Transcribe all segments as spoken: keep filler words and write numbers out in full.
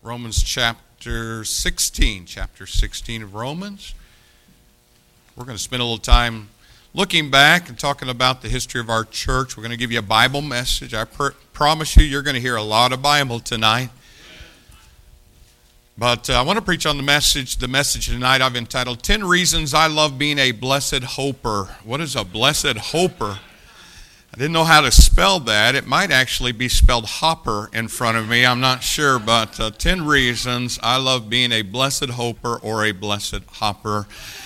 Romans chapter sixteen, chapter sixteen of Romans. We're going to spend a little time looking back and talking about the history of our church. We're going to give you a Bible message. I pr- promise you, you're going to hear a lot of Bible tonight. But uh, I want to preach on the message, the message tonight I've entitled, ten Reasons I Love Being a Blessed Hoper. What is a blessed hoper? I didn't know how to spell that. It might actually be spelled hopper in front of me. I'm not sure, but uh, ten reasons I love being a blessed hoper or a blessed hopper.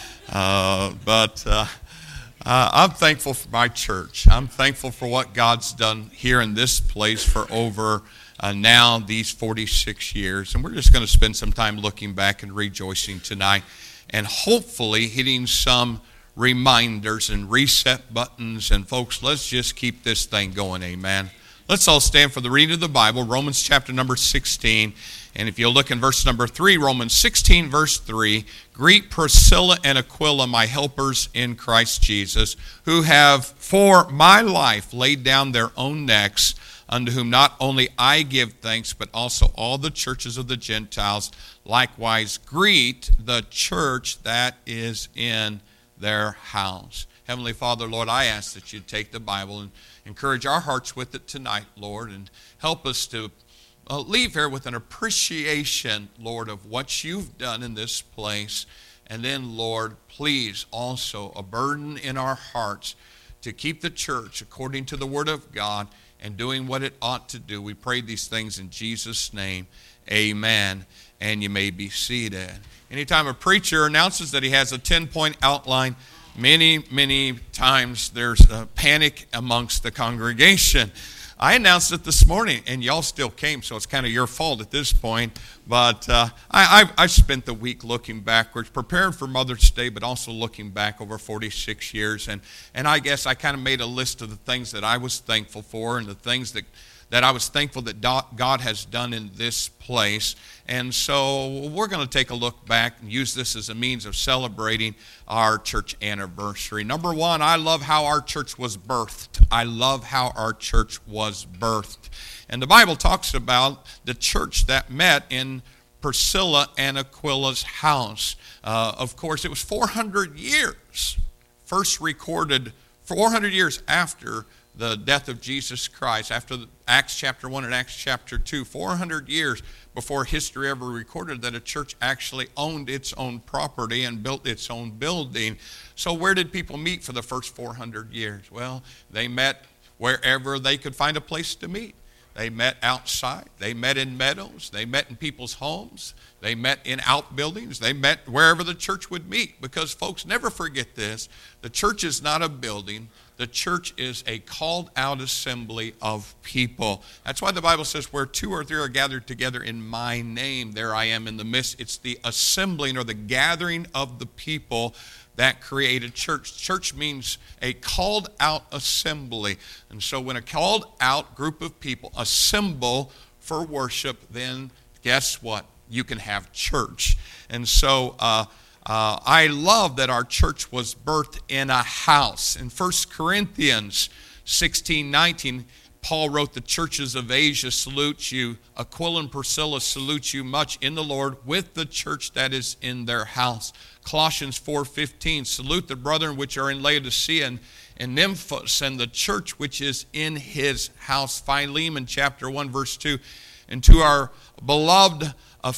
Uh, but uh, uh, I'm thankful for my church. I'm thankful for what God's done here in this place for over uh, now these forty-six years. And we're just going to spend some time looking back and rejoicing tonight and hopefully hitting some reminders and reset buttons. And folks, let's just keep this thing going, amen. Let's all stand for the reading of the Bible, Romans chapter number sixteen. And if you'll look in verse number three, Romans sixteen, verse three, greet Priscilla and Aquila, my helpers in Christ Jesus, who have for my life laid down their own necks, unto whom not only I give thanks, but also all the churches of the Gentiles. Likewise, greet the church that is in their house. Heavenly Father, Lord, I ask that you take the Bible and encourage our hearts with it tonight, Lord, and help us to uh, leave here with an appreciation, Lord, of what you've done in this place. And then, Lord, please also a burden in our hearts to keep the church according to the Word of God and doing what it ought to do. We pray these things in Jesus' name. Amen. And you may be seated. Anytime a preacher announces that he has a ten-point outline, many, many times there's a panic amongst the congregation. I announced it this morning, and y'all still came, so it's kind of your fault at this point. But uh, I, I've, I've spent the week looking backwards, preparing for Mother's Day, but also looking back over forty-six years. And, and I guess I kind of made a list of the things that I was thankful for and the things that that I was thankful that God has done in this place. And so we're going to take a look back and use this as a means of celebrating our church anniversary. Number one, I love how our church was birthed. I love how our church was birthed. And the Bible talks about the church that met in Priscilla and Aquila's house. Uh, of course, it was four hundred years, first recorded four hundred years after the death of Jesus Christ, after Acts chapter one and Acts chapter two, four hundred years before history ever recorded that a church actually owned its own property and built its own building. So where did people meet for the first four hundred years? Well, they met wherever they could find a place to meet. They met outside. They met in meadows. They met in people's homes. They met in outbuildings. They met wherever the church would meet. Because, folks, never forget this. The church is not a building. The church is a called out assembly of people. That's why the Bible says, where two or three are gathered together in my name, there I am in the midst. It's the assembling or the gathering of the people that create a church. Church means a called out assembly. And so when a called out group of people assemble for worship, then guess what? You can have church. And so uh, uh, I love that our church was birthed in a house. In First Corinthians sixteen nineteen, Paul wrote, the churches of Asia salute you. Aquila and Priscilla salute you much in the Lord with the church that is in their house. Colossians four fifteen, salute the brethren which are in Laodicea and, and Nymphos and the church which is in his house. Philemon chapter one verse two, and to our beloved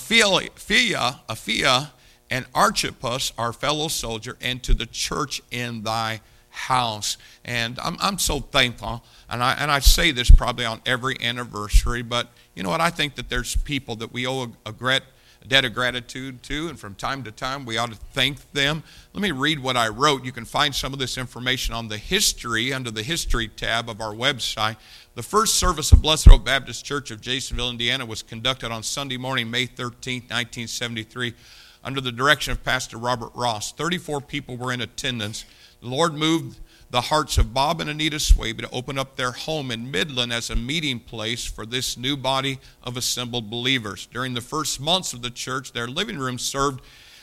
Apphia, Apphia and Archippus, our fellow soldier, and to the church in thy house. And I'm I'm so thankful, and I and I say this probably on every anniversary, but you know what? I think that there's people that we owe a, a, grat, a debt of gratitude to, and from time to time we ought to thank them. Let me read what I wrote. You can find some of this information on the history, under the history tab of our website. The first service of Blessed Hope Baptist Church of Jasonville, Indiana was conducted on Sunday morning, May thirteenth, nineteen seventy-three, under the direction of Pastor Robert Ross. thirty-four people were in attendance. The Lord moved the hearts of Bob and Anita Swaby to open up their home in Midland as a meeting place for this new body of assembled believers. During the first months of the church, their living room served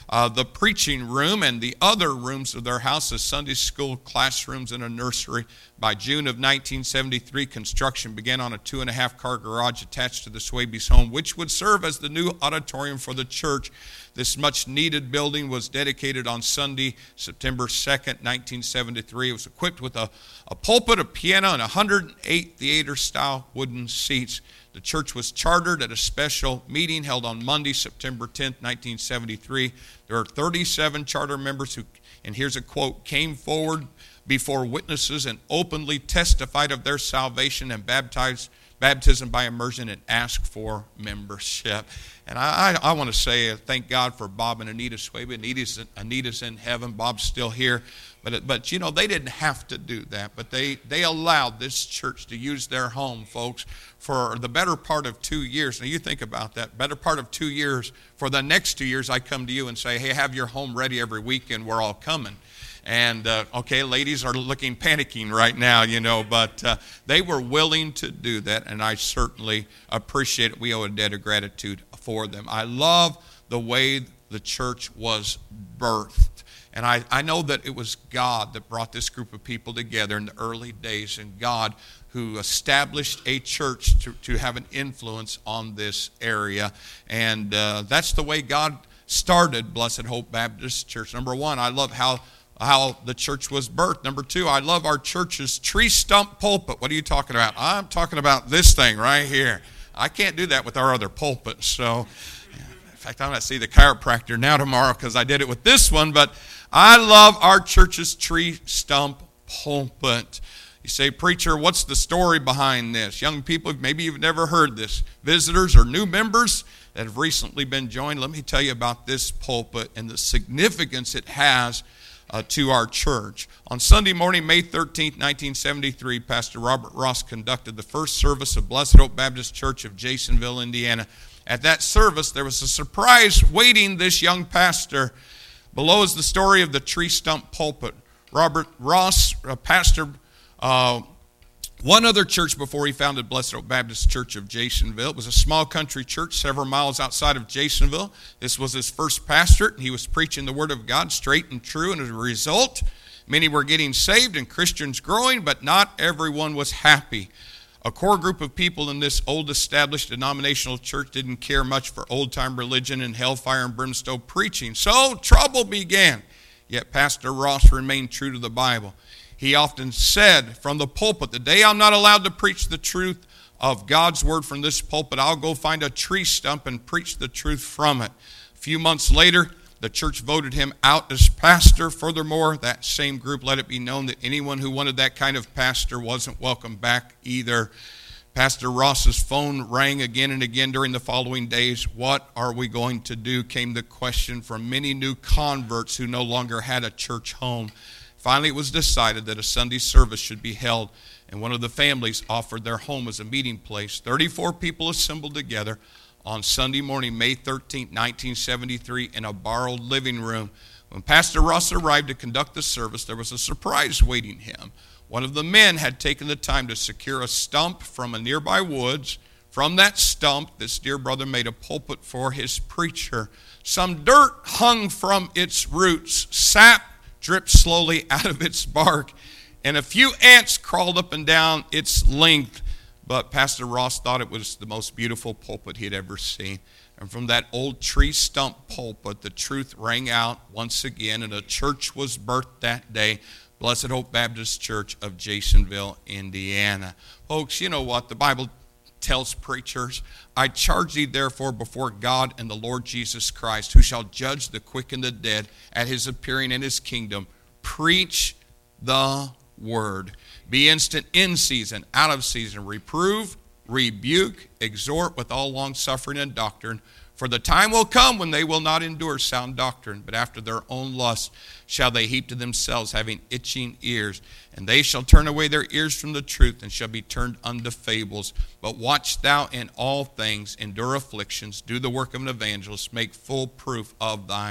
uh, the preaching room and the other rooms of their house as Sunday school classrooms and a nursery. By June of nineteen seventy-three, construction began on a two and a half car garage attached to the Swaby's home, which would serve as the new auditorium for the church. This much needed building was dedicated on Sunday, September second, nineteen seventy-three. It was equipped with a, a pulpit, a piano, and one hundred eight theater-style wooden seats. The church was chartered at a special meeting held on Monday, September tenth, nineteen seventy-three. There are thirty-seven charter members who, and here's a quote, came forward before witnesses and openly testified of their salvation and baptized, baptism by immersion and asked for membership. And I, I, I want to say uh, thank God for Bob and Anita Swaby. Anita's, Anita's in heaven. Bob's still here. But, but you know, they didn't have to do that. But they, they allowed this church to use their home, folks, for the better part of two years. Now, you think about that. Better part of two years. For the next two years, I come to you and say, hey, have your home ready every weekend. We're all coming. And, uh, okay, ladies are looking panicking right now, you know, but uh, they were willing to do that, and I certainly appreciate it. We owe a debt of gratitude for them. I love the way the church was birthed. And I, I know that it was God that brought this group of people together in the early days, and God who established a church to, to have an influence on this area. And uh, that's the way God started Blessed Hope Baptist Church. Number one, I love how how the church was birthed. Number two, I love our church's tree stump pulpit. What are you talking about? I'm talking about this thing right here. I can't do that with our other pulpits. So, in fact, I'm going to see the chiropractor now tomorrow because I did it with this one. But I love our church's tree stump pulpit. You say, preacher, what's the story behind this? Young people, maybe you've never heard this. Visitors or new members that have recently been joined, let me tell you about this pulpit and the significance it has Uh, to our church. On Sunday morning, May thirteenth, nineteen seventy-three, Pastor Robert Ross conducted the first service of Blessed Hope Baptist Church of Jasonville, Indiana. At that service, there was a surprise waiting this young pastor. Below is the story of the tree stump pulpit. Robert Ross, a pastor, uh, one other church before he founded Blessed Hope Baptist Church of Jasonville. It was a small country church several miles outside of Jasonville. This was his first pastorate, and he was preaching the Word of God straight and true, and as a result, many were getting saved and Christians growing, but not everyone was happy. A core group of people in this old established denominational church didn't care much for old-time religion and hellfire and brimstone preaching, so trouble began. Yet Pastor Ross remained true to the Bible. He often said from the pulpit, the day I'm not allowed to preach the truth of God's word from this pulpit, I'll go find a tree stump and preach the truth from it. A few months later, the church voted him out as pastor. Furthermore, that same group let it be known that anyone who wanted that kind of pastor wasn't welcome back either. Pastor Ross's phone rang again and again during the following days. What are we going to do? Came the question from many new converts who no longer had a church home. Finally, it was decided that a Sunday service should be held, and one of the families offered their home as a meeting place. thirty-four people assembled together on Sunday morning, May thirteenth, nineteen seventy-three, in a borrowed living room. When Pastor Ross arrived to conduct the service, there was a surprise waiting him. One of the men had taken the time to secure a stump from a nearby woods. From that stump, this dear brother made a pulpit for his preacher. Some dirt hung from its roots. Sap dripped slowly out of its bark, and a few ants crawled up and down its length. But Pastor Ross thought it was the most beautiful pulpit he had ever seen. And from that old tree stump pulpit, the truth rang out once again, and a church was birthed that day, Blessed Hope Baptist Church of Jasonville, Indiana. Folks, you know what? The Bible tells preachers, I charge thee therefore before God and the Lord Jesus Christ, who shall judge the quick and the dead at his appearing in his kingdom, preach the word. Be instant in season, out of season, reprove, rebuke, exhort with all longsuffering and doctrine. For the time will come when they will not endure sound doctrine, but after their own lust shall they heap to themselves, having itching ears. And they shall turn away their ears from the truth, and shall be turned unto fables. But watch thou in all things, endure afflictions, do the work of an evangelist, make full proof of thy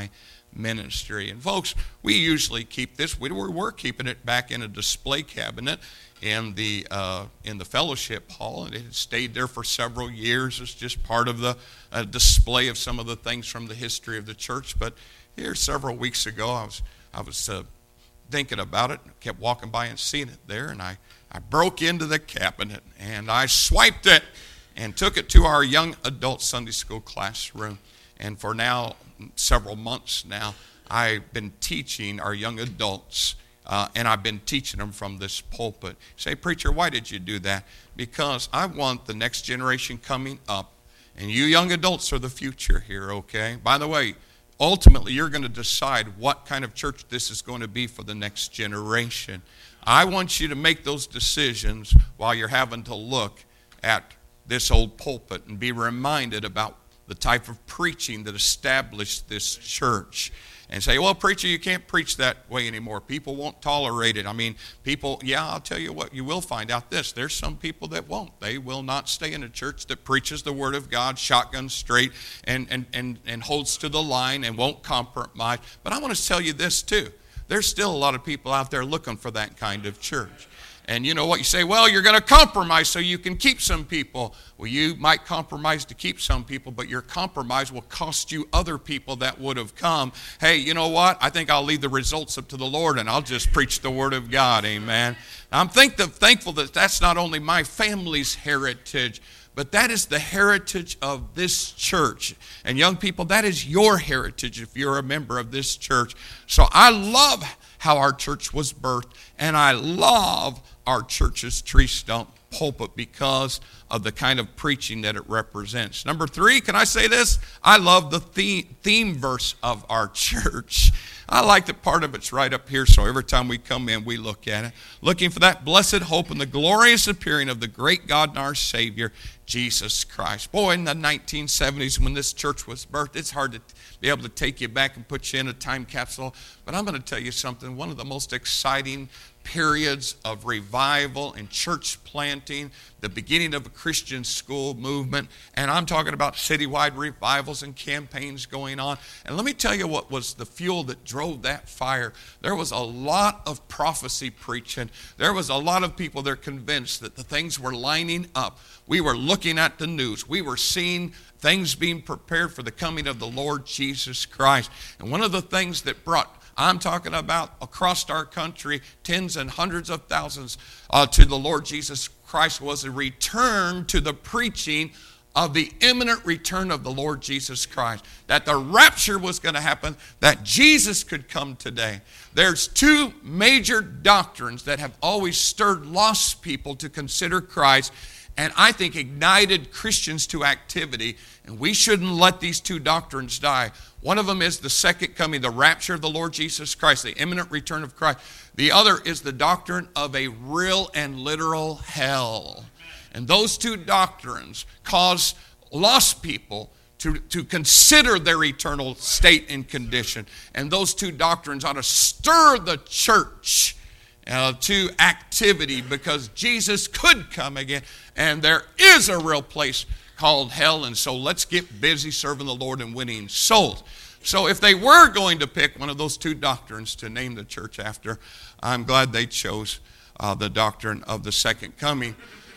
ministry. And folks, we usually keep this, we were, we're keeping it back in a display cabinet in the uh, in the fellowship hall, and it had stayed there for several years. It's just part of the uh, display of some of the things from the history of the church. But here, several weeks ago, I was I was uh, thinking about it, kept walking by and seeing it there, and I, I broke into the cabinet, and I swiped it and took it to our young adult Sunday school classroom. And for now, several months now, I've been teaching our young adults, uh, and I've been teaching them from this pulpit. You say, preacher, why did you do that? Because I want the next generation coming up, and you young adults are the future here, okay? By the way, ultimately, you're going to decide what kind of church this is going to be for the next generation. I want you to make those decisions while you're having to look at this old pulpit and be reminded about the type of preaching that established this church. And say, well, preacher, you can't preach that way anymore. People won't tolerate it. I mean, people, yeah, I'll tell you what, you will find out this. There's some people that won't. They will not stay in a church that preaches the Word of God, shotgun straight, and, and, and, and holds to the line and won't compromise. But I want to tell you this, too. There's still a lot of people out there looking for that kind of church. And you know what? You say, well, you're going to compromise so you can keep some people. Well, you might compromise to keep some people, but your compromise will cost you other people that would have come. Hey, you know what? I think I'll leave the results up to the Lord, and I'll just preach the Word of God. Amen. I'm think that, thankful that that's not only my family's heritage, but that is the heritage of this church. And young people, that is your heritage if you're a member of this church. So I love how our church was birthed, and I love our church's tree stump pulpit because of the kind of preaching that it represents. Number three, can I say this? I love the theme, theme verse of our church. I like that part of it's right up here, so every time we come in, we look at it. Looking for that blessed hope and the glorious appearing of the great God and our Savior, Jesus Christ. Boy, in the nineteen seventies when this church was birthed, it's hard to be able to take you back and put you in a time capsule. But I'm going to tell you something. One of the most exciting periods of revival and church planting, the beginning of a Christian school movement, and I'm talking about citywide revivals and campaigns going on. And let me tell you what was the fuel that drove that fire. There was a lot of prophecy preaching. There was a lot of people that are convinced that the things were lining up. We were looking at the news. We were seeing things being prepared for the coming of the Lord Jesus Christ. And one of the things that brought, I'm talking about across our country, tens and hundreds of thousands uh, to the Lord Jesus Christ, was a return to the preaching of the imminent return of the Lord Jesus Christ. That the rapture was going to happen, that Jesus could come today. There's two major doctrines that have always stirred lost people to consider Christ, and I think ignited Christians to activity, and we shouldn't let these two doctrines die. One of them is the second coming, the rapture of the Lord Jesus Christ, the imminent return of Christ. The other is the doctrine of a real and literal hell. And those two doctrines cause lost people to, to consider their eternal state and condition. And those two doctrines ought to stir the church Uh, to activity, because Jesus could come again, and there is a real place called hell. And so let's get busy serving the Lord and winning souls. So if they were going to pick one of those two doctrines to name the church after, I'm glad they chose uh, the doctrine of the second coming.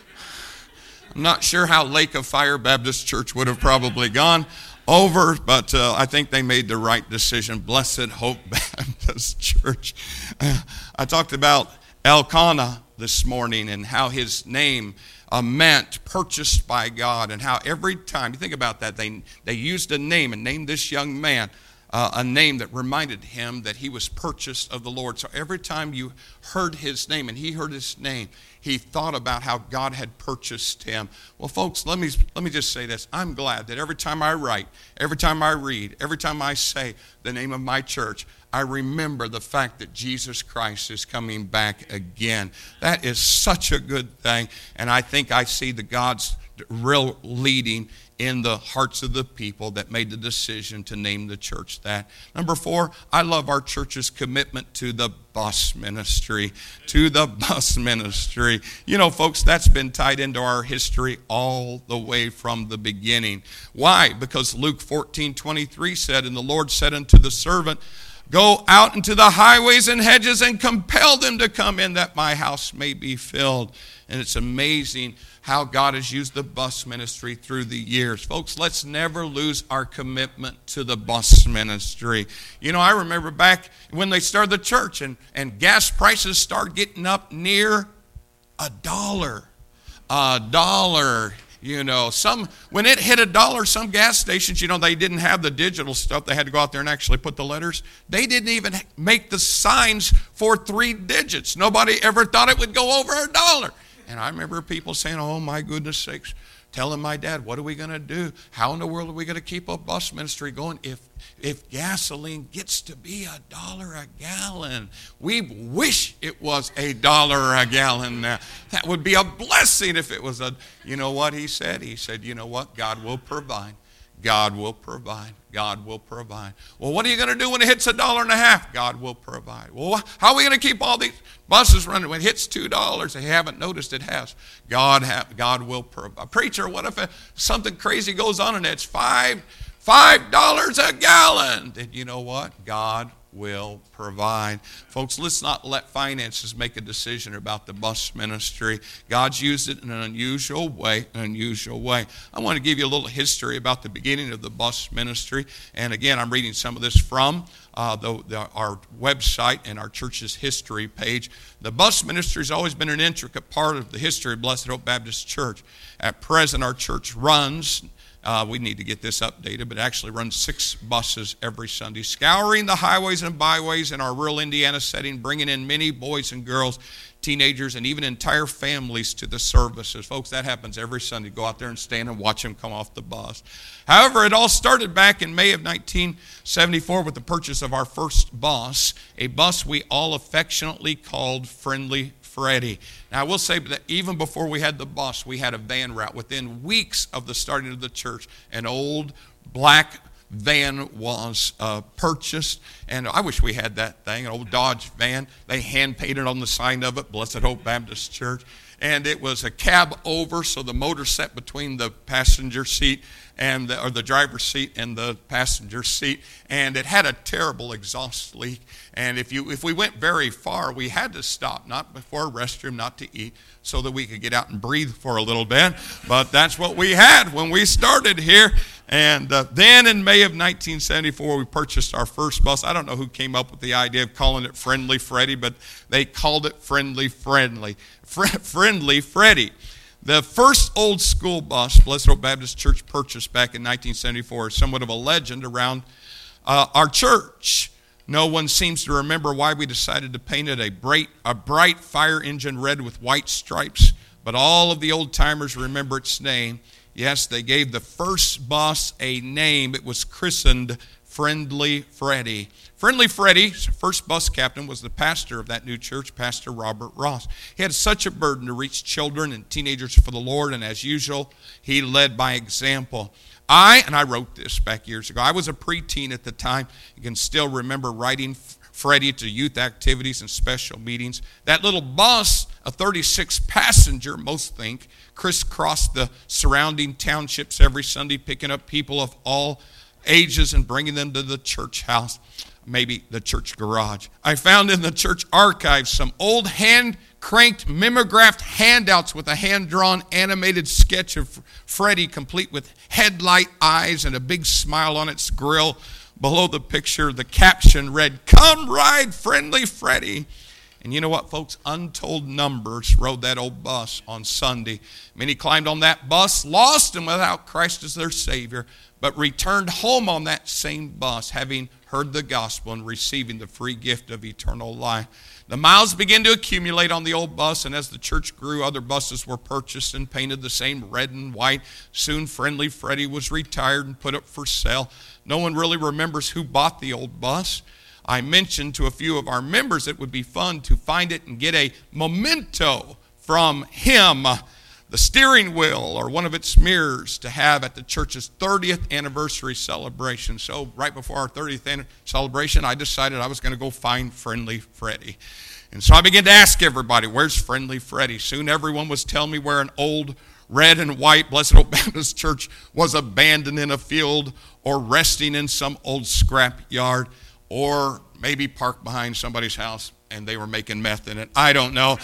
I'm not sure how Lake of Fire Baptist Church would have probably gone over, but uh, I think they made the right decision. Blessed Hope Baptist Church. Uh, I talked about Elkanah this morning and how his name uh, meant purchased by God, and how every time, you think about that, they, they used a name and named this young man uh, a name that reminded him that he was purchased of the Lord. So every time you heard his name and he heard his name, he thought about how God had purchased him. Well, folks, let me let me just say this. I'm glad that every time I write, every time I read, every time I say the name of my church, I remember the fact that Jesus Christ is coming back again. That is such a good thing, and I think I see the God's real leading in the hearts of the people that made the decision to name the church that. Number four, I love our church's commitment to the bus ministry, to the bus ministry. You know, folks, that's been tied into our history all the way from the beginning. Why? Because Luke fourteen twenty-three said, and the Lord said unto the servant, go out into the highways and hedges and compel them to come in that my house may be filled. And it's amazing how God has used the bus ministry through the years. Folks, let's never lose our commitment to the bus ministry. You know, I remember back when they started the church and, and gas prices started getting up near a dollar. A dollar. You know, some when it hit a dollar, some gas stations, you know, they didn't have the digital stuff. They had to go out there and actually put the letters. They didn't even make the signs for three digits. Nobody ever thought it would go over a dollar. And I remember people saying, oh, my goodness sakes, telling my dad, what are we going to do? How in the world are we going to keep a bus ministry going if if gasoline gets to be a dollar a gallon? We wish it was a dollar a gallon now. That would be a blessing if it was a, you know what he said? He said, you know what? God will provide. God will provide. God will provide. Well, what are you going to do when it hits a dollar and a half? God will provide. Well, how are we going to keep all these buses running when it hits two dollars? They haven't noticed it has. God, ha- God will provide. Preacher, what if something crazy goes on and it's five, five dollars a gallon? Then you know what? God will provide. Folks, let's not let finances make a decision about the bus ministry. God's used it in an unusual way, an unusual way. I want to give you a little history about the beginning of the bus ministry. And again, I'm reading some of this from uh, the, the, our website and our church's history page. The bus ministry has always been an intricate part of the history of Blessed Hope Baptist Church. At present, our church runs Uh, we need to get this updated, but actually runs six buses every Sunday, scouring the highways and byways in our rural Indiana setting, bringing in many boys and girls, teenagers, and even entire families to the services. Folks, that happens every Sunday. Go out there and stand and watch them come off the bus. However, it all started back in May of nineteen seventy-four with the purchase of our first bus, a bus we all affectionately called Friendly Freddy. Now, I will say that even before we had the bus, we had a van route. Within weeks of the starting of the church, an old black van was uh, purchased, and I wish we had that thing, an old Dodge van. They hand-painted on the sign of it, Blessed Hope Baptist Church, and it was a cab over, so the motor set between the passenger seat and the, or the driver's seat and the passenger seat, and it had a terrible exhaust leak. And if you if we went very far, we had to stop, not before a restroom, not to eat, so that we could get out and breathe for a little bit. But that's what we had when we started here. And uh, then in May of nineteen seventy-four, we purchased our first bus. I don't know who came up with the idea of calling it Friendly Freddy, but they called it Friendly Friendly. Fr- Friendly Freddy. The first old school bus Blessed Hope Baptist Church purchased back in nineteen seventy-four is somewhat of a legend around uh, our church. No one seems to remember why we decided to paint it a bright, a bright fire engine red with white stripes, but all of the old timers remember its name. Yes, they gave the first bus a name. It was christened Friendly Freddy. Friendly Freddy's first bus captain was the pastor of that new church, Pastor Robert Ross. He had such a burden to reach children and teenagers for the Lord, and as usual, he led by example. I, and I wrote this back years ago, I was a preteen at the time. You can still remember riding Freddie to youth activities and special meetings. That little bus, a thirty-six passenger, most think, crisscrossed the surrounding townships every Sunday, picking up people of all ages and bringing them to the church house, maybe the church garage. I found in the church archives some old hand-cranked mimeographed handouts with a hand-drawn animated sketch of Freddie, complete with headlight eyes and a big smile on its grill. Below the picture, the caption read, "Come ride Friendly Freddy." And you know what, folks? Untold numbers rode that old bus on Sunday. Many climbed on that bus, lost and without Christ as their Savior, but returned home on that same bus, having heard the gospel and receiving the free gift of eternal life. The miles began to accumulate on the old bus, and as the church grew, other buses were purchased and painted the same red and white. Soon Friendly Freddy was retired and put up for sale. No one really remembers who bought the old bus. I mentioned to a few of our members it would be fun to find it and get a memento from him. the steering wheel or one of its mirrors to have at the church's thirtieth anniversary celebration. So right before our thirtieth celebration, I decided I was going to go find Friendly Freddie. And so I began to ask everybody, where's Friendly Freddie? Soon everyone was telling me where an old red and white Blessed Hope Baptist Church was abandoned in a field or resting in some old scrap yard or maybe parked behind somebody's house and they were making meth in it. I don't know.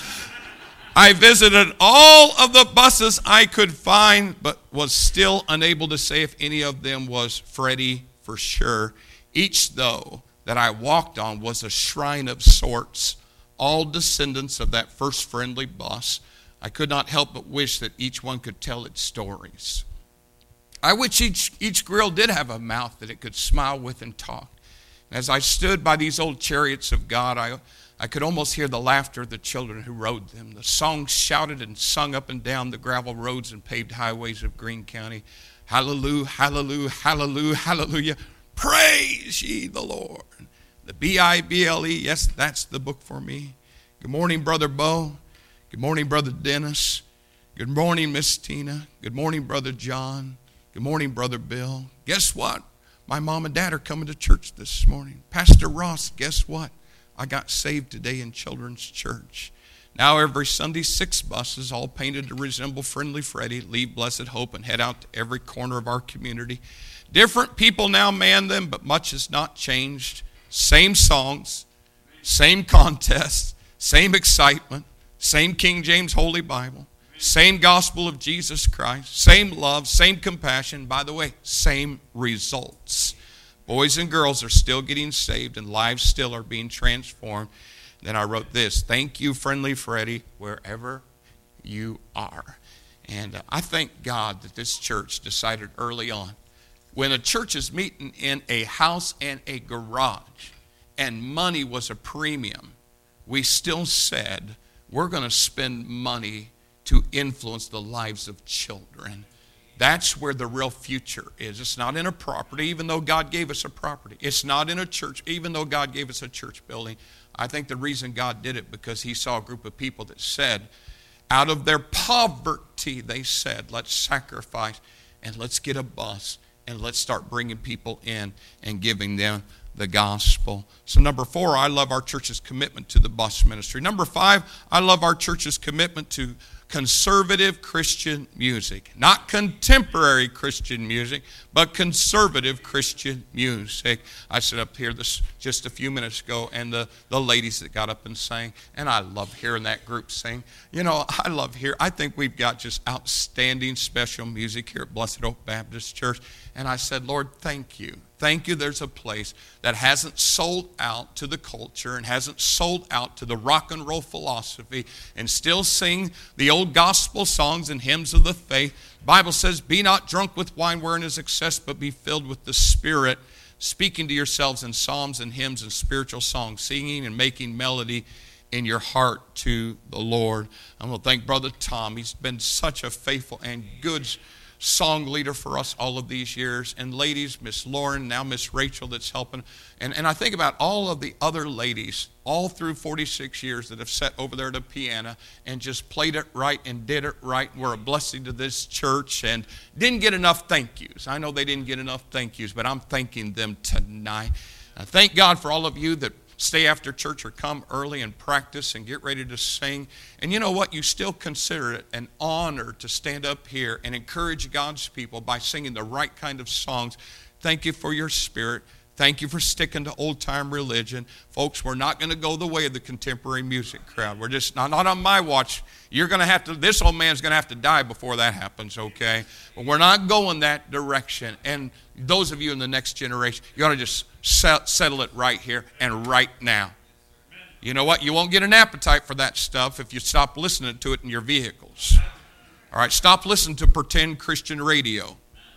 I visited all of the buses I could find, but was still unable to say if any of them was Freddie for sure. Each, though, that I walked on was a shrine of sorts, all descendants of that first friendly bus. I could not help but wish that each one could tell its stories. I wish each, each grill did have a mouth that it could smile with and talk. As I stood by these old chariots of God, I I could almost hear the laughter of the children who rode them. The songs shouted and sung up and down the gravel roads and paved highways of Greene County. Hallelujah, hallelujah, hallelujah, hallelujah. Praise ye the Lord. The B I B L E, yes, that's the book for me. Good morning, Brother Bo. Good morning, Brother Dennis. Good morning, Miss Tina. Good morning, Brother John. Good morning, Brother Bill. Guess what? My mom and dad are coming to church this morning. Pastor Ross, guess what? I got saved today in Children's Church. Now every Sunday, six buses, all painted to resemble Friendly Freddie, leave Blessed Hope and head out to every corner of our community. Different people now man them, but much has not changed. Same songs, same contests, same excitement, same King James Holy Bible, same gospel of Jesus Christ, same love, same compassion. By the way, same results. Boys and girls are still getting saved and lives still are being transformed. Then I wrote this, thank you, Friendly Freddie, wherever you are. And uh, I thank God that this church decided early on, when a church is meeting in a house and a garage and money was a premium, we still said we're going to spend money to influence the lives of children. That's where the real future is. It's not in a property, even though God gave us a property. It's not in a church, even though God gave us a church building. I think the reason God did it because he saw a group of people that said, out of their poverty, they said, let's sacrifice and let's get a bus and let's start bringing people in and giving them the gospel. So number four, I love our church's commitment to the bus ministry. Number five, I love our church's commitment to conservative Christian music. Not contemporary Christian music, but conservative Christian music. I stood up here this just a few minutes ago, and the, the ladies that got up and sang, and I love hearing that group sing. You know, I love hearing, I think we've got just outstanding special music here at Blessed Hope Baptist Church. And I said, Lord, thank you. Thank you there's a place that hasn't sold out to the culture and hasn't sold out to the rock and roll philosophy and still sing the old gospel songs and hymns of the faith. The Bible says, be not drunk with wine wherein is excess, but be filled with the Spirit, speaking to yourselves in psalms and hymns and spiritual songs, singing and making melody in your heart to the Lord. I'm going to thank Brother Tom. He's been such a faithful and good song leader for us all of these years. And ladies, Miss Lauren, now Miss Rachel that's helping. And, and I think about all of the other ladies all through forty-six years that have sat over there at a piano and just played it right and did it right. We're a blessing to this church and didn't get enough thank yous. I know they didn't get enough thank yous, but I'm thanking them tonight. I thank God for all of you that stay after church or come early and practice and get ready to sing. And you know what? You still consider it an honor to stand up here and encourage God's people by singing the right kind of songs. Thank you for your spirit. Thank you for sticking to old-time religion. Folks, we're not going to go the way of the contemporary music crowd. We're just not, not on my watch. You're going to have to, this old man's going to have to die before that happens, okay? But we're not going that direction. And those of you in the next generation, you ought to just settle it right here and right now. You know what? You won't get an appetite for that stuff if you stop listening to it in your vehicles. All right, stop listening to pretend Christian radio.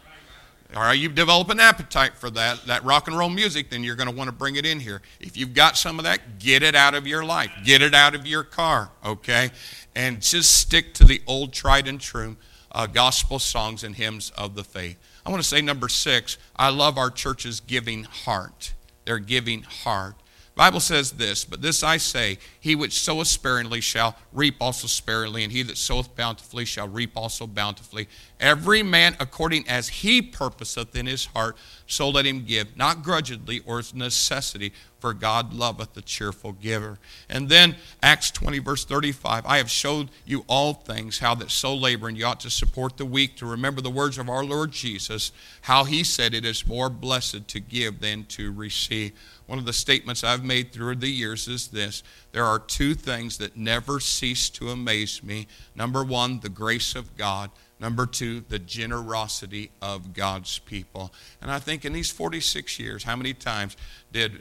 All right, you develop an appetite for that, that rock and roll music, then you're going to want to bring it in here. If you've got some of that, get it out of your life. Get it out of your car, okay? And just stick to the old tried and true uh, gospel songs and hymns of the faith. I want to say number six, I love our church's giving heart. Their giving heart. Bible says this, but this I say, he which soweth sparingly shall reap also sparingly, and he that soweth bountifully shall reap also bountifully. Every man according as he purposeth in his heart, so let him give, not grudgingly or as necessity, for God loveth the cheerful giver. And then Acts twenty, verse thirty-five, I have showed you all things, how that so laboring you ought to support the weak, to remember the words of our Lord Jesus, how he said it is more blessed to give than to receive. One of the statements I've made through the years is this: there are two things that never cease to amaze me. Number one, the grace of God. Number two, the generosity of God's people. And I think in these forty-six years, how many times did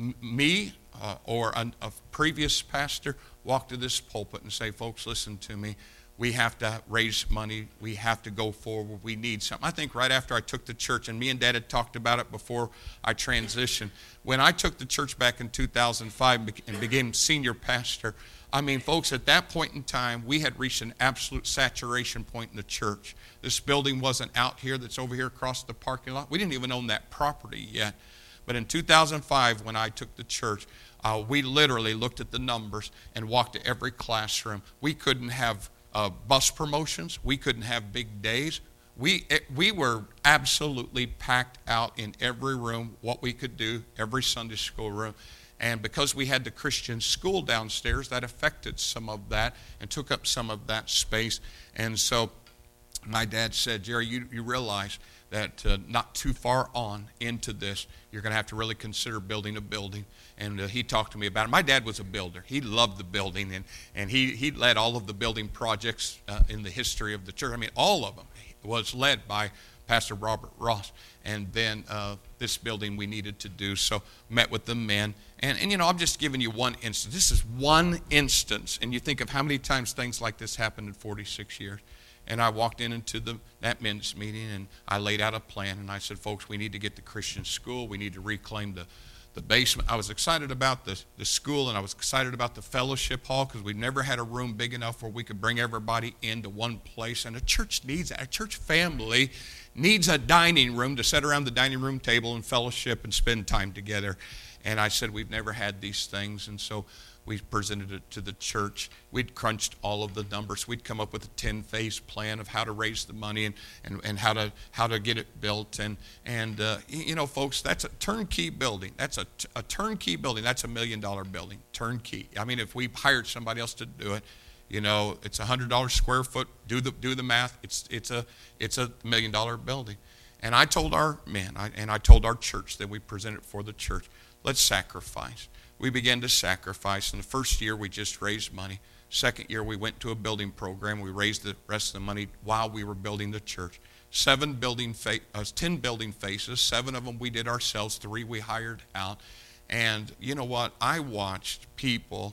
me uh, or a, a previous pastor walk to this pulpit and say, folks, listen to me. We have to raise money. We have to go forward. We need something. I think right after I took the church, and me and Dad had talked about it before I transitioned, when I took the church back in two thousand five and became senior pastor, I mean, folks, at that point in time, we had reached an absolute saturation point in the church. This building wasn't out here that's over here across the parking lot. We didn't even own that property yet. But in two thousand five, when I took the church, uh, we literally looked at the numbers and walked to every classroom. We couldn't have uh, bus promotions. We couldn't have big days. We, it, we were absolutely packed out in every room, what we could do, every Sunday school room. And because we had the Christian school downstairs, that affected some of that and took up some of that space. And so my dad said, Jerry, you, you realize that uh, not too far on into this, you're going to have to really consider building a building. And uh, he talked to me about it. My dad was a builder. He loved the building, and, and he, he led all of the building projects uh, in the history of the church. I mean, all of them was led by Pastor Robert Ross. And then uh, this building we needed to do, so met with the men. And, and, you know, I'm just giving you one instance. This is one instance, and you think of how many times things like this happened in forty-six years. And I walked in into the, that men's meeting, and I laid out a plan, and I said, folks, we need to get the Christian school. We need to reclaim the, the basement. I was excited about the, the school, and I was excited about the fellowship hall because we never had a room big enough where we could bring everybody into one place. And a church needs that. A church family needs a dining room to sit around the dining room table and fellowship and spend time together. And I said, we've never had these things. And so we presented it to the church. We'd crunched all of the numbers. We'd come up with a ten-phase plan of how to raise the money and, and, and how to how to get it built. And, and uh, you know, folks, that's a turnkey building. That's a, a turnkey building. That's a million-dollar building, turnkey. I mean, if we hired somebody else to do it, you know, it's one hundred dollars square foot. Do the do the math. It's it's a it's a million-dollar building. And I told our men, I, and I told our church that we presented for the church, let's sacrifice. We began to sacrifice. In the first year, we just raised money. Second year, we went to a building program. We raised the rest of the money while we were building the church. Seven building, fa- uh, ten building faces. Seven of them we did ourselves. Three we hired out. And you know what? I watched people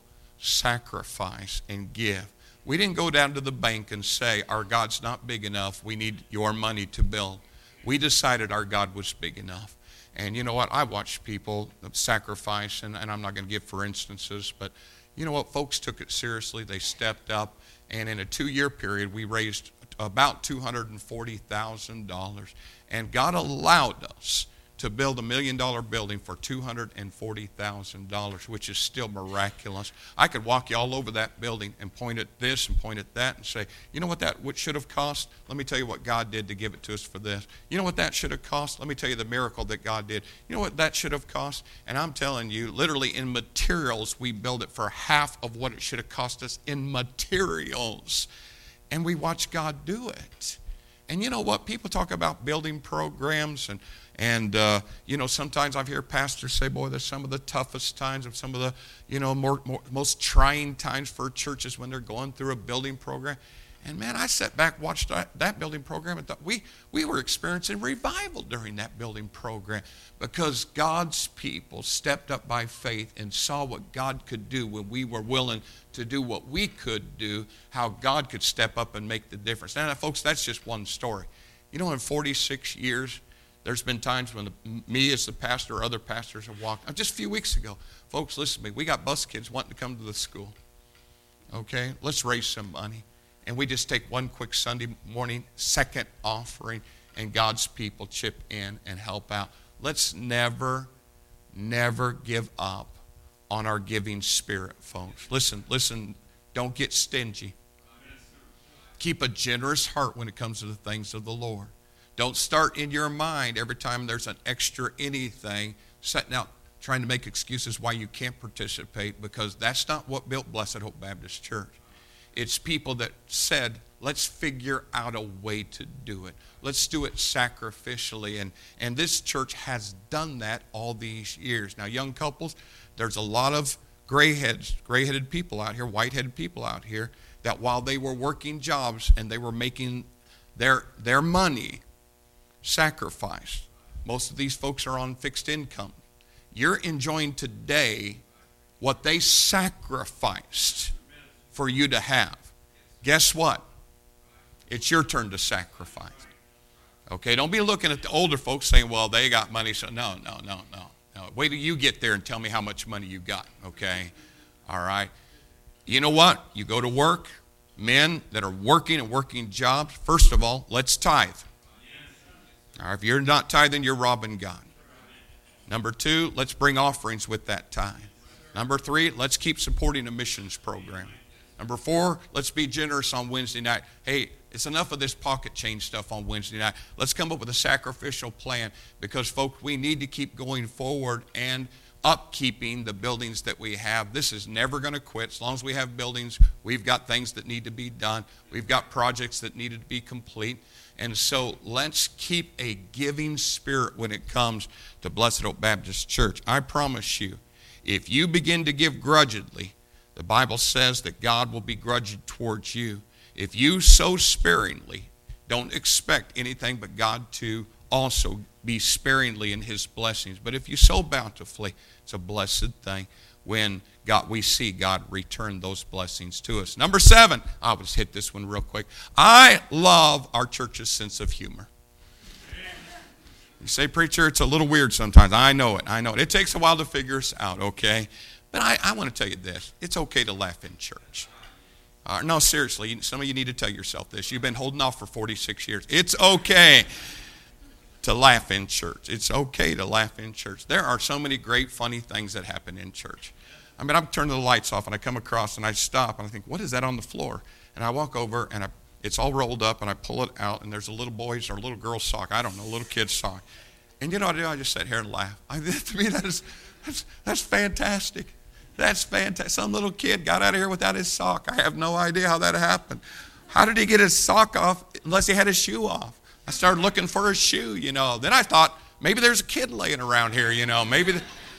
sacrifice and give. We didn't go down to the bank and say, our God's not big enough. We need your money to build. We decided our God was big enough. And you know what? I watched people sacrifice, and, and I'm not going to give for instances, but you know what? Folks took it seriously. They stepped up, and in a two-year period, we raised about two hundred forty thousand dollars. And God allowed us to build a million-dollar building for two hundred forty thousand dollars, which is still miraculous. I could walk you all over that building and point at this and point at that and say, you know what that what should have cost? Let me tell you what God did to give it to us for this. You know what that should have cost? Let me tell you the miracle that God did. You know what that should have cost? And I'm telling you, literally in materials, we built it for half of what it should have cost us in materials. And we watched God do it. And you know what? People talk about building programs, and and uh, you know, sometimes I've heard pastors say, "Boy, there's some of the toughest times, of some of the you know more, more most trying times for churches when they're going through a building program." And man, I sat back, watched that, that building program, and thought we we were experiencing revival during that building program because God's people stepped up by faith and saw what God could do when we were willing to do what we could do, how God could step up and make the difference. Now, folks, that's just one story. You know, in forty-six years, there's been times when the, me as the pastor or other pastors have walked. Just a few weeks ago, folks, listen to me. We got bus kids wanting to come to the school. Okay, let's raise some money. And we just take one quick Sunday morning, second offering, and God's people chip in and help out. Let's never, never give up on our giving spirit, folks. Listen, listen, don't get stingy. Keep a generous heart when it comes to the things of the Lord. Don't start in your mind every time there's an extra anything, setting out, trying to make excuses why you can't participate, because that's not what built Blessed Hope Baptist Church. It's people that said, let's figure out a way to do it. Let's do it sacrificially. And, and this church has done that all these years. Now, young couples, there's a lot of gray-heads, gray-headed people out here, white-headed people out here, that while they were working jobs and they were making their, their money, sacrificed. Most of these folks are on fixed income. You're enjoying today what they sacrificed for you to have. Guess what? It's your turn to sacrifice. Okay, don't be looking at the older folks saying, well, they got money, so no, no, no, no. no. Wait till you get there and tell me how much money you got, okay? All right. You know what? You go to work, men that are working and working jobs, first of all, let's tithe. All right, if you're not tithing, you're robbing God. Number two, let's bring offerings with that tithe. Number three, let's keep supporting a missions program. Number four, let's be generous on Wednesday night. Hey, it's enough of this pocket change stuff on Wednesday night. Let's come up with a sacrificial plan, because, folks, we need to keep going forward and upkeeping the buildings that we have. This is never going to quit. As long as we have buildings, we've got things that need to be done. We've got projects that needed to be complete. And so let's keep a giving spirit when it comes to Blessed Hope Baptist Church. I promise you, if you begin to give grudgingly, the Bible says that God will be grudging towards you. If you sow sparingly, don't expect anything but God to also be sparingly in his blessings. But if you sow bountifully, it's a blessed thing when God, we see God return those blessings to us. Number seven, I'll just hit this one real quick. I love our church's sense of humor. You say, preacher, it's a little weird sometimes. I know it. I know it. It takes a while to figure us out, okay? But I, I want to tell you this. It's okay to laugh in church. Uh, no, seriously, some of you need to tell yourself this. You've been holding off for forty-six years. It's okay to laugh in church. It's okay to laugh in church. There are so many great, funny things that happen in church. I mean, I'm turning the lights off, and I come across, and I stop, and I think, what is that on the floor? And I walk over, and I, it's all rolled up, and I pull it out, and there's a little boy's or a little girl's sock. I don't know, a little kid's sock. And you know what I do? I just sit here and laugh. I, to me, that is, that's, that's fantastic. That's fantastic. Some little kid got out of here without his sock. I have no idea how that happened. How did he get his sock off unless he had his shoe off? I started looking for his shoe, you know. Then I thought, maybe there's a kid laying around here, you know. Maybe the,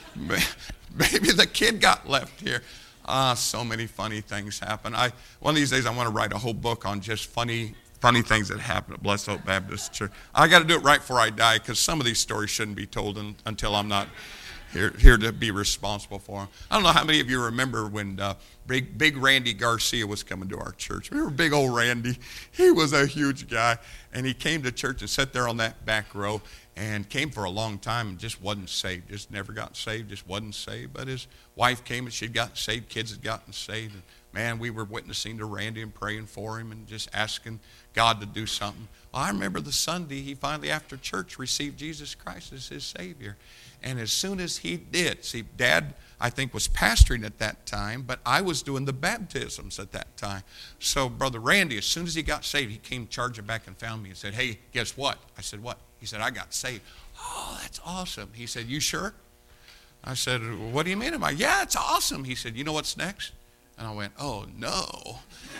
maybe the kid got left here. Ah, so many funny things happen. I One of these days I want to write a whole book on just funny funny things that happen at Blessed Hope Baptist Church. I got to do it right before I die, because some of these stories shouldn't be told in, until I'm not here, here to be responsible for them. I don't know how many of you remember when uh, big, big Randy Garcia was coming to our church. Remember big old Randy? He was a huge guy, and he came to church and sat there on that back row and came for a long time and just wasn't saved. Just never got saved, just wasn't saved. But his wife came and she'd gotten saved, kids had gotten saved. And man, we were witnessing to Randy and praying for him and just asking God to do something. Well, I remember the Sunday he finally, after church, received Jesus Christ as his Savior. And as soon as he did, see, Dad, I think, was pastoring at that time, but I was doing the baptisms at that time. So Brother Randy, as soon as he got saved, he came charging back and found me and said, hey, guess what? I said, what? He said, I got saved. Oh, that's awesome. He said, you sure? I said, what do you mean? Am I? Yeah, it's awesome. He said, you know what's next? And I went, oh, no.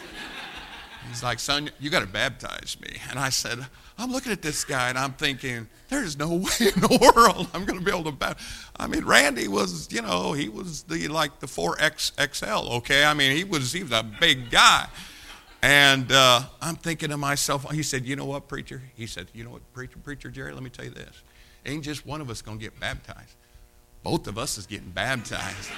He's like, son, you got to baptize me. And I said, I'm looking at this guy, and I'm thinking, there's no way in the world I'm going to be able to baptize. I mean, Randy was, you know, he was the like the four X X L, okay? I mean, he was, he was a big guy. And uh, I'm thinking to myself, he said, you know what, preacher? He said, you know what, preacher, preacher Jerry, let me tell you this. Ain't just one of us going to get baptized. Both of us is getting baptized.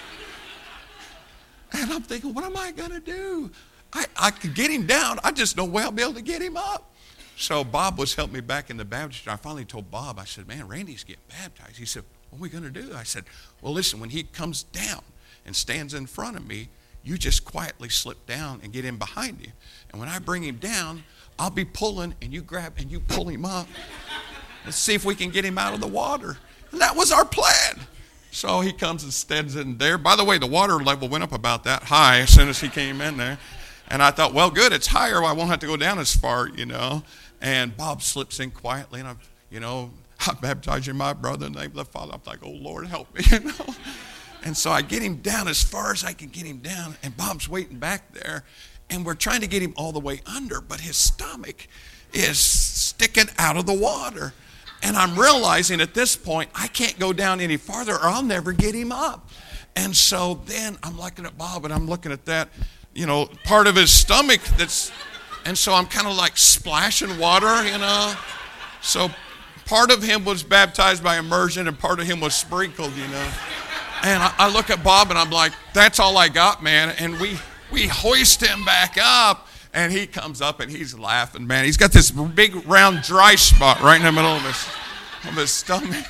And I'm thinking, what am I going to do? I, I could get him down. I just know way I'll be able to get him up. So Bob was helping me back in the baptistry. I finally told Bob, I said, man, Randy's getting baptized. He said, what are we going to do? I said, well, listen, when he comes down and stands in front of me, you just quietly slip down and get in behind you. And when I bring him down, I'll be pulling, and you grab and you pull him up. Let's see if we can get him out of the water. And that was our plan. So he comes and stands in there. By the way, the water level went up about that high as soon as he came in there. And I thought, well, good, it's higher. I won't have to go down as far, you know. And Bob slips in quietly, and I'm, you know, I baptize you, my brother, in the name of the Father. I'm like, oh, Lord, help me, you know. And so I get him down as far as I can get him down, and Bob's waiting back there, and we're trying to get him all the way under, but his stomach is sticking out of the water. And I'm realizing at this point, I can't go down any farther or I'll never get him up. And so then I'm looking at Bob, and I'm looking at that, you know, part of his stomach that's, and so I'm kind of like splashing water, you know. So part of him was baptized by immersion and part of him was sprinkled, you know. And I, I look at Bob and I'm like, that's all I got, man. And we, we hoist him back up, and he comes up and he's laughing, man. He's got this big round dry spot right in the middle of his, of his stomach.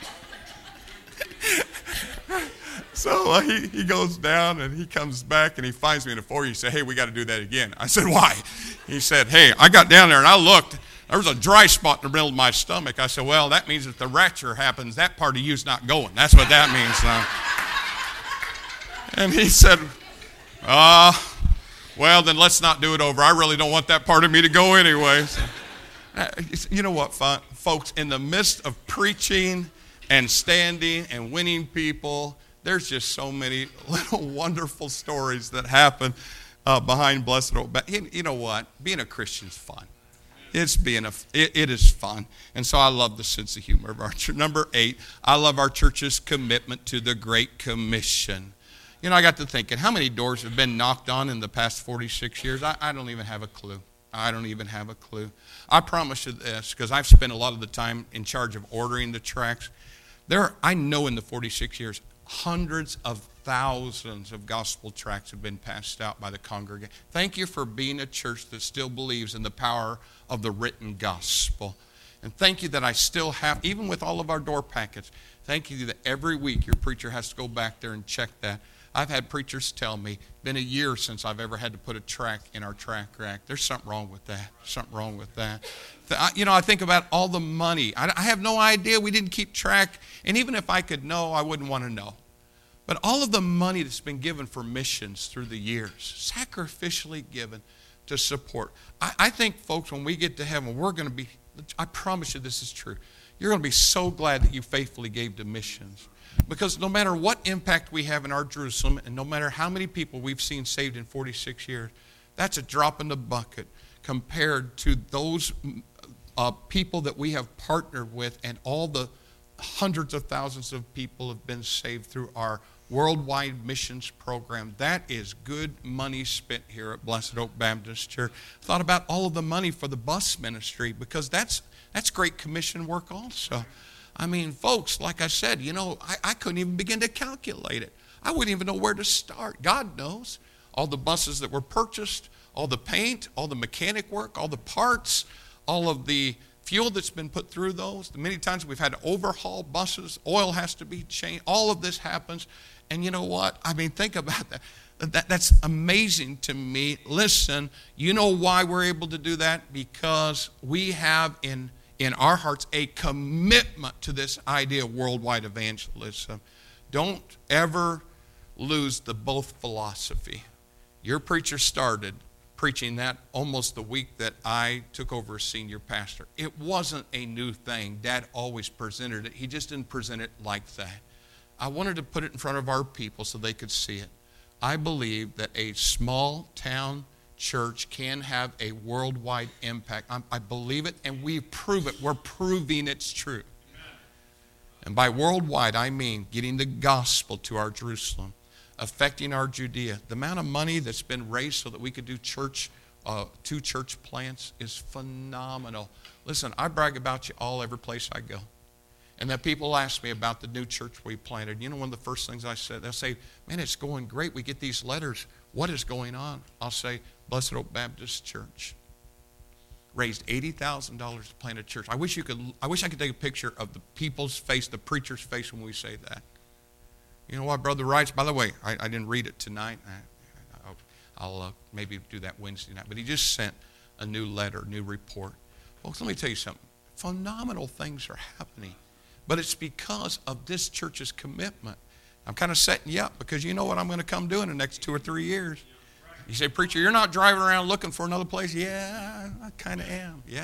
So uh, he, he goes down and he comes back and he finds me in the foyer. He said, hey, we got to do that again. I said, why? He said, hey, I got down there and I looked. There was a dry spot in the middle of my stomach. I said, well, that means if the rapture happens, that part of you's not going. That's what that means now. And he said, uh, well, then let's not do it over. I really don't want that part of me to go anyway. So, uh, you know what, folks? In the midst of preaching and standing and winning people, there's just so many little wonderful stories that happen uh, behind Blessed Hope. But you know what? Being a Christian's fun. It's being a, it, it is fun. And so I love the sense of humor of our church. Number eight, I love our church's commitment to the Great Commission. You know, I got to thinking, how many doors have been knocked on in the past forty-six years? I, I don't even have a clue. I don't even have a clue. I promise you this, because I've spent a lot of the time in charge of ordering the tracts. There, I know in the forty-six years, hundreds of thousands of gospel tracts have been passed out by the congregation. Thank you for being a church that still believes in the power of the written gospel. And thank you that I still have, even with all of our door packets, thank you that every week your preacher has to go back there and check that. I've had preachers tell me, been a year since I've ever had to put a tract in our tract rack. There's something wrong with that. Something wrong with that. You know, I think about all the money. I have no idea. We didn't keep track. And even if I could know, I wouldn't want to know. But all of the money that's been given for missions through the years, sacrificially given to support. I, I think, folks, when we get to heaven, we're going to be, I promise you this is true, you're going to be so glad that you faithfully gave to missions. Because no matter what impact we have in our Jerusalem, and no matter how many people we've seen saved in forty-six years, that's a drop in the bucket compared to those uh, people that we have partnered with, and all the hundreds of thousands of people have been saved through our worldwide missions program. That is good money spent here at Blessed Hope Baptist Church. Thought about all of the money for the bus ministry, because that's that's Great Commission work also. I mean, folks, like I said, you know, I, I couldn't even begin to calculate it. I wouldn't even know where to start. God knows. All the buses that were purchased, all the paint, all the mechanic work, all the parts, all of the fuel that's been put through those. Many times we've had to overhaul buses. Oil has to be changed. All of this happens. And you know what? I mean, think about that. that. That's amazing to me. Listen, you know why we're able to do that? Because we have in in our hearts a commitment to this idea of worldwide evangelism. Don't ever lose the both philosophy. Your preacher started preaching that almost the week that I took over as senior pastor. It wasn't a new thing. Dad always presented it. He just didn't present it like that. I wanted to put it in front of our people so they could see it. I believe that a small town church can have a worldwide impact. I, I believe it, and we prove it. We're proving it's true. And by worldwide, I mean getting the gospel to our Jerusalem, affecting our Judea. The amount of money that's been raised so that we could do church, uh, two church plants is phenomenal. Listen, I brag about you all every place I go. And that people ask me about the new church we planted. You know, one of the first things I said, they'll say, man, it's going great. We get these letters. What is going on? I'll say, Blessed Hope Baptist Church raised eighty thousand dollars to plant a church. I wish you could. I wish I could take a picture of the people's face, the preacher's face when we say that. You know what Brother writes? By the way, I, I didn't read it tonight. I, I'll, I'll uh, maybe do that Wednesday night. But he just sent a new letter, new report. Folks, let me tell you something. Phenomenal things are happening but it's because of this church's commitment. I'm kind of setting you up because you know what I'm going to come do in the next two or three years. You say, preacher, you're not driving around looking for another place? Yeah, I kind of am, yes.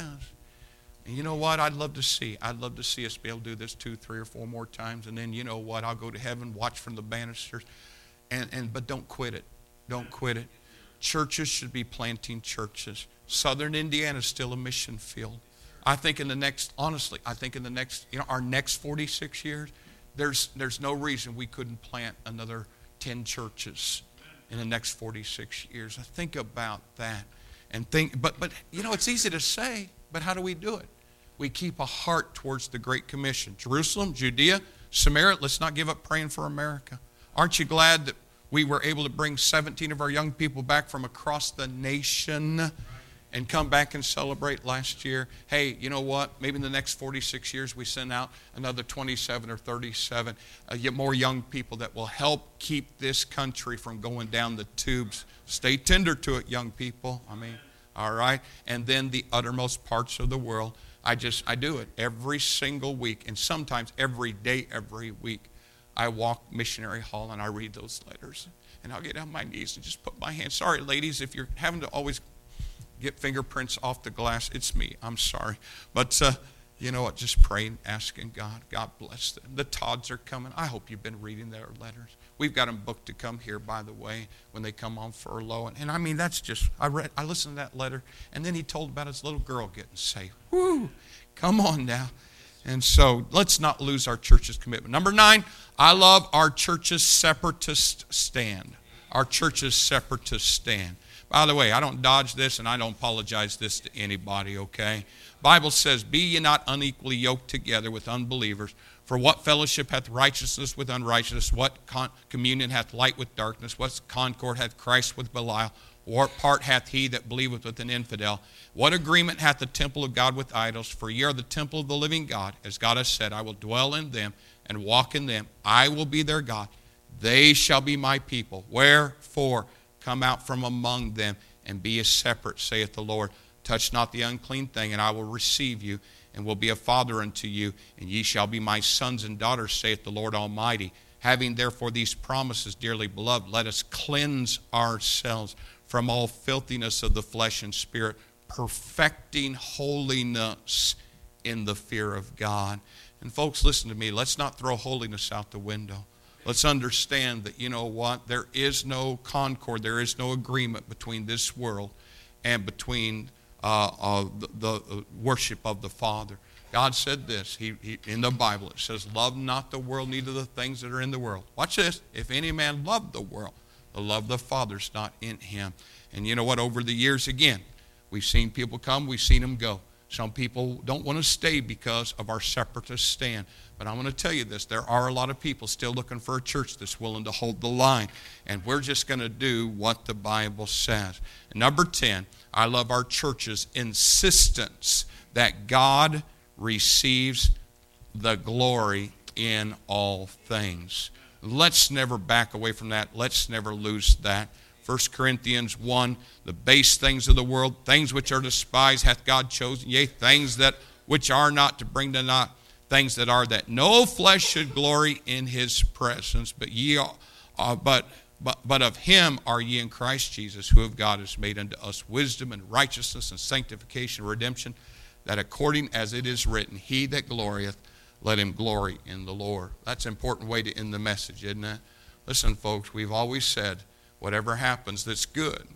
And you know what I'd love to see? I'd love to see us be able to do this two, three, or four more times. And then you know what? I'll go to heaven, watch from the banisters. And, and But don't quit it. Don't quit it. Churches should be planting churches. Southern Indiana is still a mission field. I think in the next, honestly, I think in the next, you know, our next forty-six years, there's there's no reason we couldn't plant another ten churches in the next forty-six years. I think about that and think, but but you know, it's easy to say, but how do we do it? We keep a heart towards the Great Commission. Jerusalem, Judea, Samaria, let's not give up praying for America. Aren't you glad that we were able to bring seventeen of our young people back from across the nation and come back and celebrate last year? Hey, you know what? Maybe in the next forty-six years we send out another twenty-seven or thirty-seven uh, more young people that will help keep this country from going down the tubes. Stay tender to it, young people. I mean, all right? And then the uttermost parts of the world. I just, I do it every single week, and sometimes every day, every week. I walk Missionary Hall and I read those letters. And I'll get on my knees and just put my hands. Sorry, ladies, if you're having to always get fingerprints off the glass, it's me. I'm sorry. But uh, you know what? Just praying, asking God. God bless them. The Todds are coming. I hope you've been reading their letters. We've got them booked to come here, by the way, when they come on furlough. And, and I mean, that's just, I read, I listened to that letter. And then he told about his little girl getting saved. Woo! Come on now. And so let's not lose our church's commitment. Number nine, I love our church's separatist stand. Our church's separatist stand. By the way, I don't dodge this and I don't apologize this to anybody, okay? Bible says, be ye not unequally yoked together with unbelievers. For what fellowship hath righteousness with unrighteousness? What con- communion hath light with darkness? What concord hath Christ with Belial? What part hath he that believeth with an infidel? What agreement hath the temple of God with idols? For ye are the temple of the living God. As God has said, I will dwell in them and walk in them. I will be their God. They shall be my people. Wherefore, come out from among them and be as separate, saith the Lord. Touch not the unclean thing, and I will receive you, and will be a father unto you, and ye shall be my sons and daughters, saith the Lord Almighty. Having therefore these promises, dearly beloved, let us cleanse ourselves from all filthiness of the flesh and spirit, perfecting holiness in the fear of God. And folks, listen to me. Let's not throw holiness out the window. Let's understand that, you know what, there is no concord, there is no agreement between this world and between uh, uh, the, the worship of the Father. God said this he, he, in the Bible. It says, love not the world, neither the things that are in the world. Watch this. If any man love the world, the love of the Father is not in him. And you know what? Over the years, again, we've seen people come, we've seen them go. Some people don't want to stay because of our separatist stand. But I want to tell you this, there are a lot of people still looking for a church that's willing to hold the line. And we're just going to do what the Bible says. And number ten, I love our church's insistence that God receives the glory in all things. Let's never back away from that. Let's never lose that. First Corinthians one, the base things of the world, things which are despised hath God chosen, yea, things that which are not to bring to naught, things that are, that no flesh should glory in his presence, but ye are, uh, but, but, but of him are ye in Christ Jesus, who of God has made unto us wisdom and righteousness and sanctification and redemption, that according as it is written, he that glorieth, let him glory in the Lord. That's an important way to end the message, isn't it? Listen, folks, we've always said, whatever happens that's good,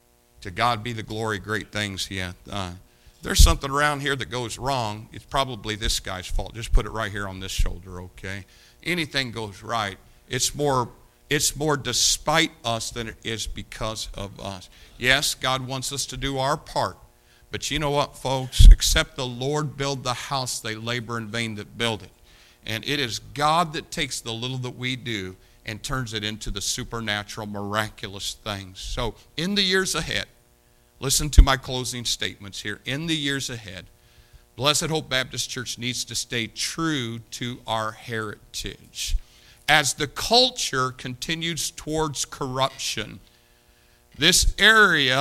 to God be the glory, great things he hath done. If there's something around here that goes wrong, it's probably this guy's fault. Just put it right here on this shoulder, okay? Anything goes right, it's more, it's more despite us than it is because of us. Yes, God wants us to do our part. But you know what, folks? Except the Lord build the house, they labor in vain that build it. And it is God that takes the little that we do and turns it into the supernatural, miraculous things. So in the years ahead, listen to my closing statements here. In the years ahead, Blessed Hope Baptist Church needs to stay true to our heritage. As the culture continues towards corruption, this area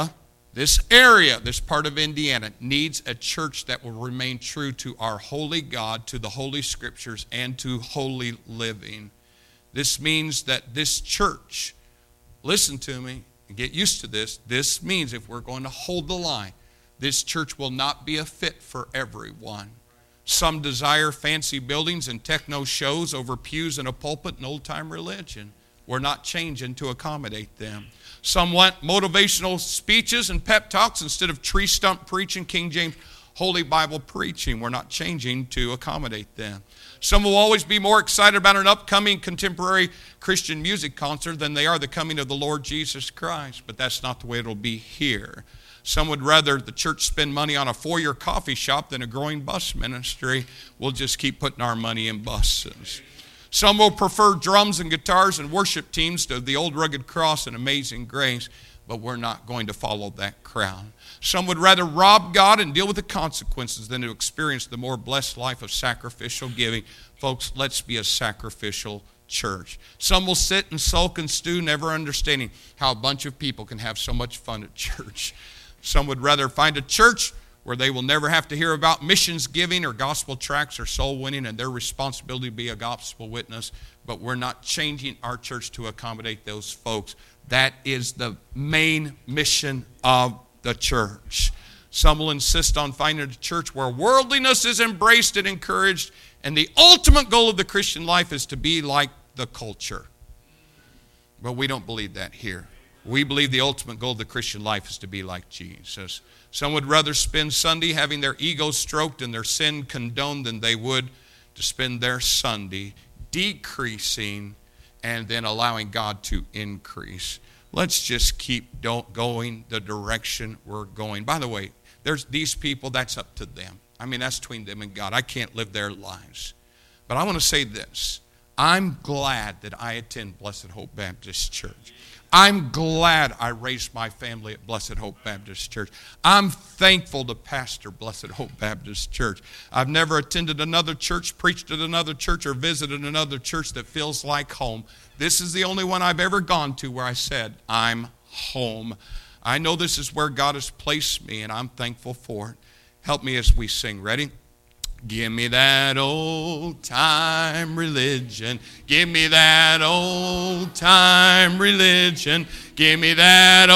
This area, this part of Indiana, needs a church that will remain true to our holy God, to the Holy Scriptures, and to holy living. This means that this church, listen to me and get used to this, this means if we're going to hold the line, this church will not be a fit for everyone. Some desire fancy buildings and techno shows over pews and a pulpit and old-time religion. We're not changing to accommodate them. Some want motivational speeches and pep talks instead of tree stump preaching, King James Holy Bible preaching. We're not changing to accommodate them. Some will always be more excited about an upcoming contemporary Christian music concert than they are the coming of the Lord Jesus Christ. But that's not the way it'll be here. Some would rather the church spend money on a four-year coffee shop than a growing bus ministry. We'll just keep putting our money in buses. Some will prefer drums and guitars and worship teams to the old rugged cross and amazing grace, but we're not going to follow that crowd. Some would rather rob God and deal with the consequences than to experience the more blessed life of sacrificial giving. Folks, let's be a sacrificial church. Some will sit and sulk and stew, never understanding how a bunch of people can have so much fun at church. Some would rather find a church where they will never have to hear about missions giving or gospel tracts or soul winning and their responsibility to be a gospel witness, but we're not changing our church to accommodate those folks. That is the main mission of the church. Some will insist on finding a church where worldliness is embraced and encouraged, and the ultimate goal of the Christian life is to be like the culture. But we don't believe that here. We believe the ultimate goal of the Christian life is to be like Jesus. Some would rather spend Sunday having their ego stroked and their sin condoned than they would to spend their Sunday decreasing and then allowing God to increase. Let's just keep going the direction we're going. By the way, there's these people, that's up to them. I mean, that's between them and God. I can't live their lives. But I want to say this. I'm glad that I attend Blessed Hope Baptist Church. I'm glad I raised my family at Blessed Hope Baptist Church. I'm thankful to pastor Blessed Hope Baptist Church. I've never attended another church, preached at another church, or visited another church that feels like home. This is the only one I've ever gone to where I said, I'm home. I know this is where God has placed me, and I'm thankful for it. Help me as we sing. Ready? Give me that old-time religion. Give me that old-time religion. Give me that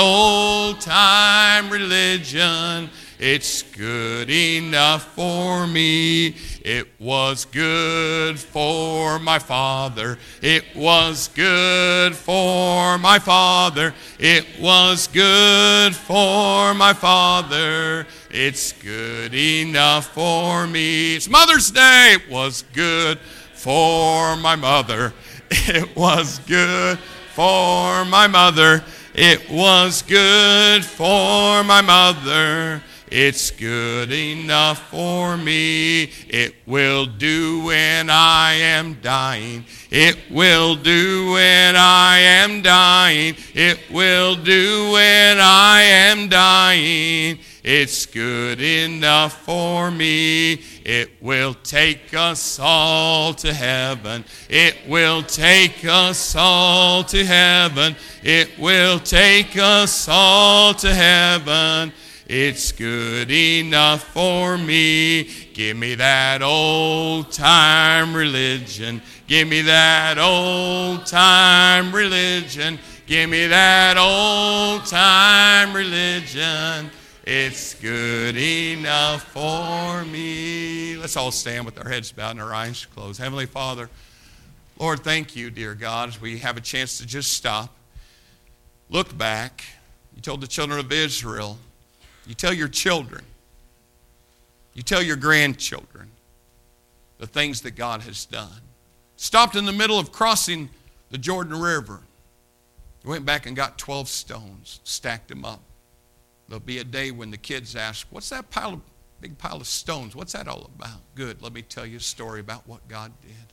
old-time religion. It's good enough for me. It was good for my father. It was good for my father. It was good for my father. It's good enough for me. It's Mother's Day. It was good for my mother. It was good for my mother. It was good for my mother. It's good enough for me. It will do when I am dying. It will do when I am dying. It will do when I am dying. It's good enough for me. It will take us all to heaven. It will take us all to heaven. It will take us all to heaven. It's good enough for me. Give me that old-time religion. Give me that old-time religion. Give me that old-time religion. It's good enough for me. Let's all stand with our heads bowed and our eyes closed. Heavenly Father, Lord, thank you, dear God, as we have a chance to just stop, look back. You told the children of Israel, you tell your children, you tell your grandchildren the things that God has done. Stopped in the middle of crossing the Jordan River. Went back and got twelve stones, stacked them up. There'll be a day when the kids ask, what's that pile of, big pile of stones? What's that all about? Good, let me tell you a story about what God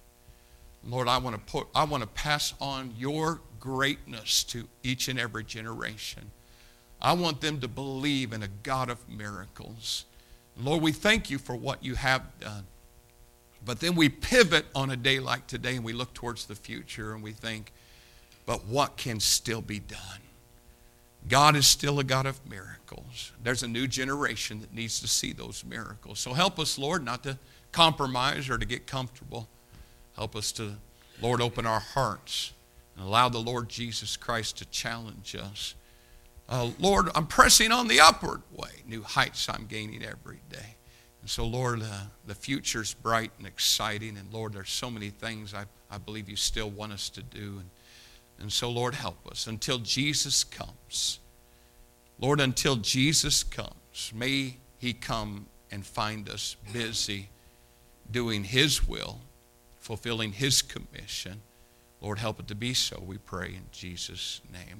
did. Lord, I want to put, I want to pass on your greatness to each and every generation. I want them to believe in a God of miracles. Lord, we thank you for what you have done. But then we pivot on a day like today and we look towards the future and we think, but what can still be done? God is still a God of miracles. There's a new generation that needs to see those miracles. So help us, Lord, not to compromise or to get comfortable. Help us to, Lord, open our hearts and allow the Lord Jesus Christ to challenge us. Uh, Lord, I'm pressing on the upward way. New heights I'm gaining every day. And so, Lord, uh, the future's bright and exciting. And, Lord, there's so many things I, I believe you still want us to do. And, and so, Lord, help us until Jesus comes. Lord, until Jesus comes, may he come and find us busy doing his will, fulfilling his commission. Lord, help it to be so, we pray in Jesus' name.